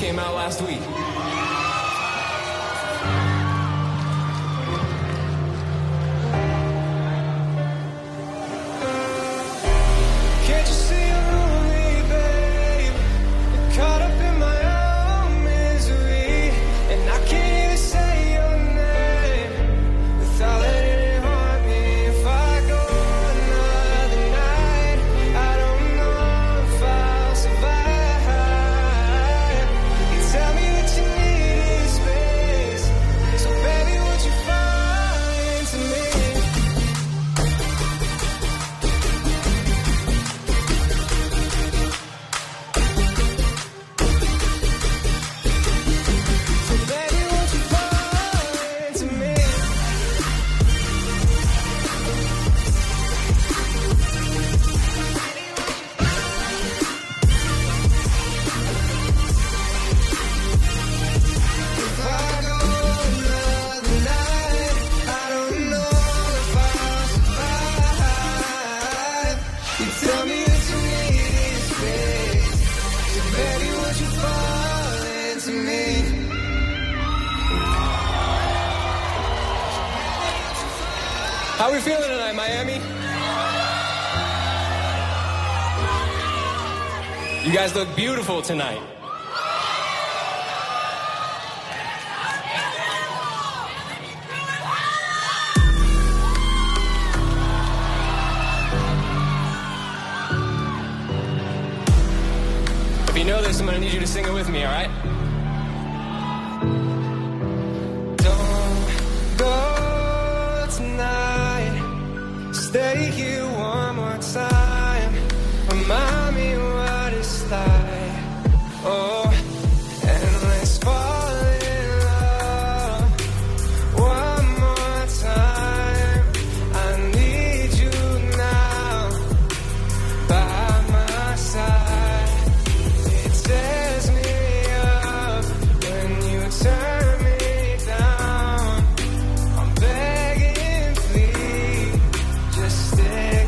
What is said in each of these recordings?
came out last week. Can't you see I'm lonely, babe? Caught up in my own misery, and I can't even say your name without letting it haunt me. If I go another night, I don't know if I'll survive. You tell me that you need space, so baby, would you fall into me? So baby, won't you fall into me? If I go another night, I don't know if I'll survive. You tell me that you need space, so baby, would you fall into me? How we feeling tonight, Miami? You guys look beautiful tonight. If you know this, I'm gonna need you to sing it with me, all right? Don't go tonight. Stay here one more time. Remind me what it's like. Oh, and let's fall in love one more time. I need you now by my side. It tears me up when you turn me down. I'm begging, please, just stick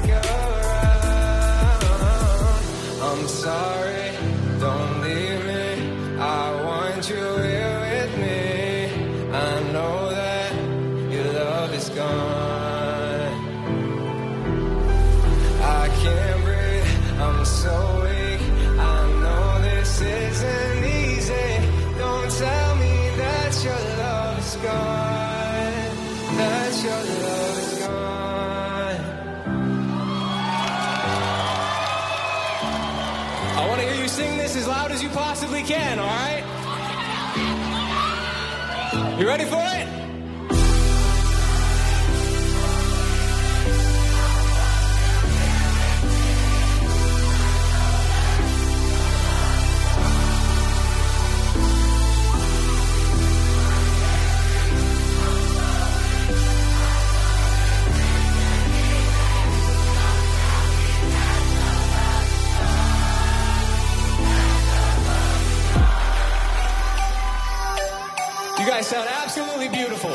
around. I'm sorry, don't leave me. I want you here with me. I know that your love is gone. I can't breathe, I'm so weak. I know this isn't easy. Don't tell me that your love is gone. That your love is gone. I want to hear you sing this as loud as you possibly can, all right? You ready for it? You guys sound absolutely beautiful.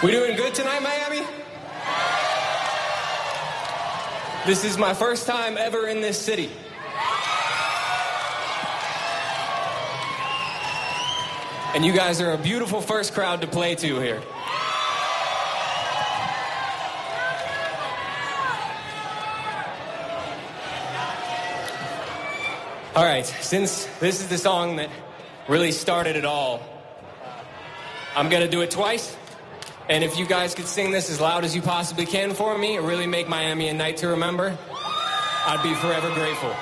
We doing good tonight, Miami? This is my first time ever in this city. And you guys are a beautiful first crowd to play to here. All right, since this is the song that really started it all, I'm gonna do it twice. And if you guys could sing this as loud as you possibly can for me, or really make Miami a night to remember, I'd be forever grateful.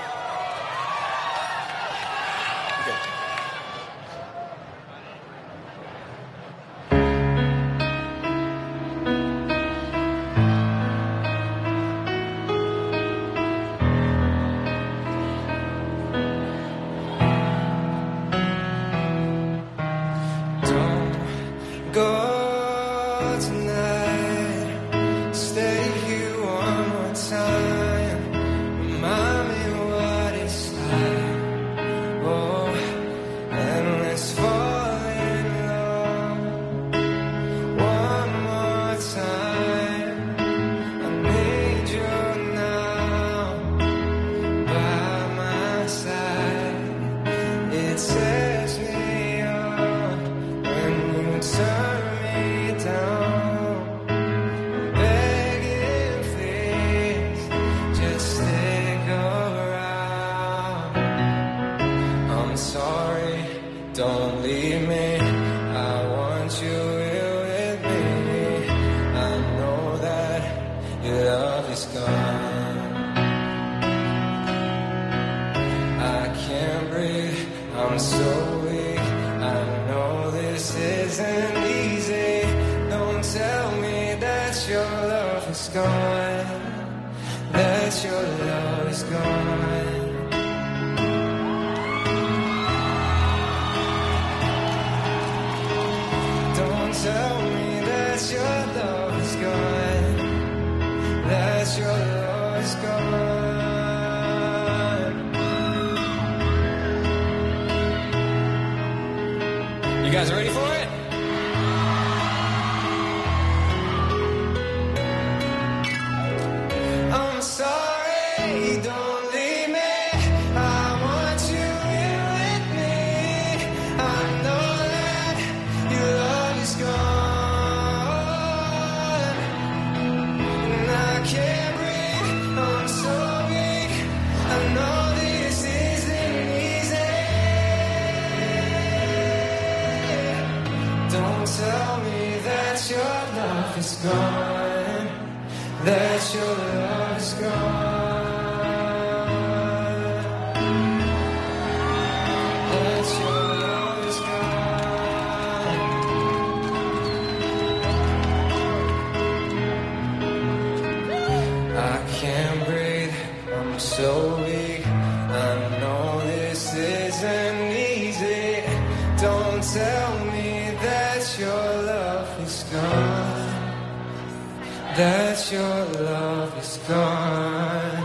You guys ready for it? I'm sorry, don't leave me. I want you here with me. I know that your love is gone, and I can't breathe. I'm so weak. I know this isn't easy. Don't tell me that your love is gone, that your love is gone, that your love is gone. I can't breathe, I'm so weak. I know this isn't easy. Don't tell me that your love is gone, that your love is gone.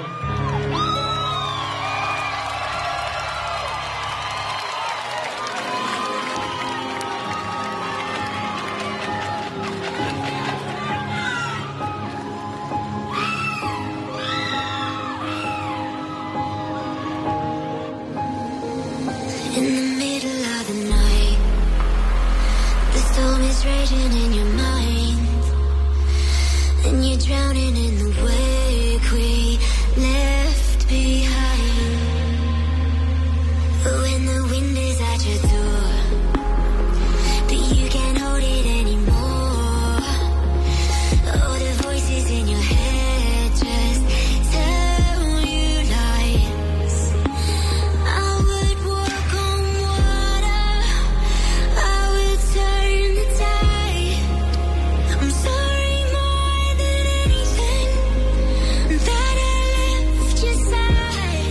In the middle of the night, the storm is raging in your mind, and you're drowning in the wake we left behind. But when the wind is at your door, but you can't hold it anymore, all the voices in your head just tell you lies. I would walk on water, I would turn the tide. I'm sorry more than anything that I left your side.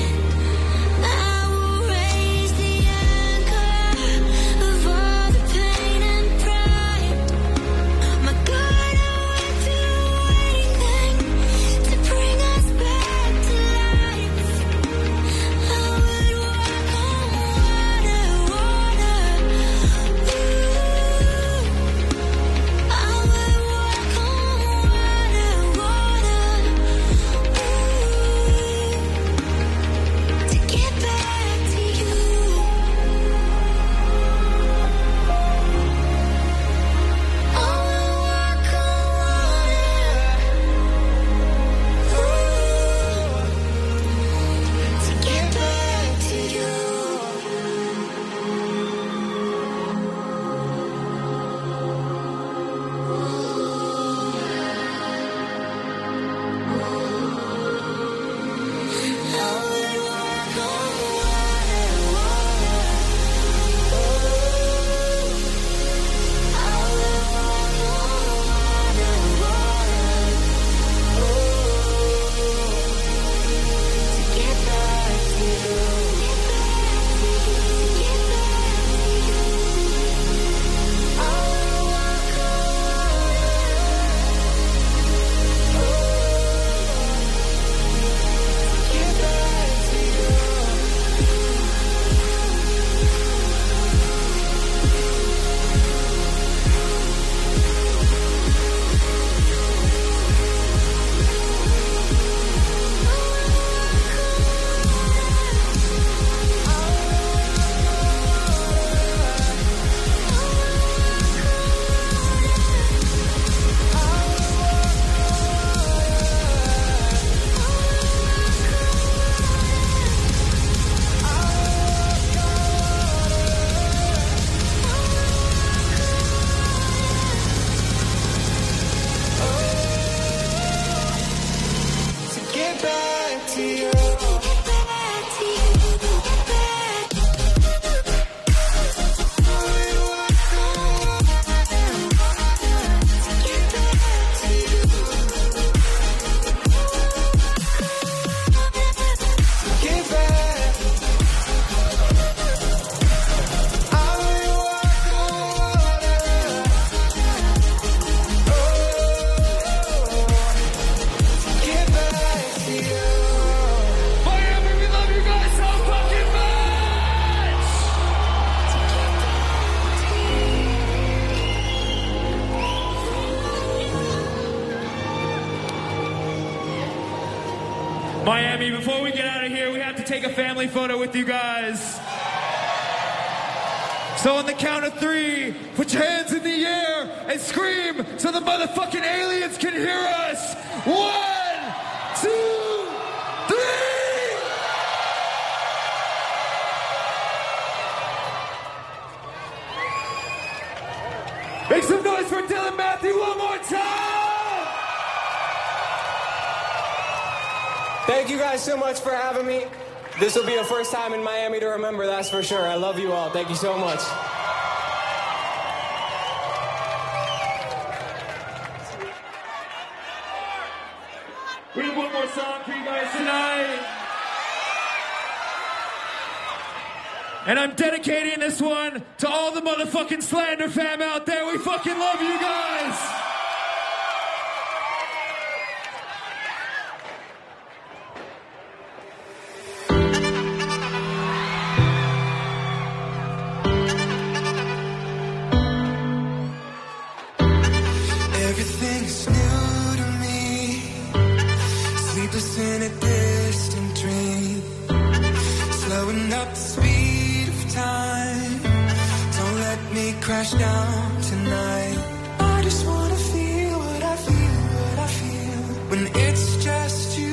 Miami, before we get out of here, we have to take a family photo with you guys. So on the count of 3, put your hands in the air and scream so the motherfucking aliens can hear us. 1, 2, 3. Make some noise for Dylan Matthew one more time. Thank you guys so much for having me. This will be a first time in Miami to remember, that's for sure. I love you all. Thank you so much. We have one more song for you guys tonight. And I'm dedicating this one to all the motherfucking Slander fam out there. We fucking love you guys. Everything's new to me. Sleepless in a distant dream. Slowing up the speed of time. Don't let me crash down tonight. I just wanna feel what I feel, what I feel. When it's just you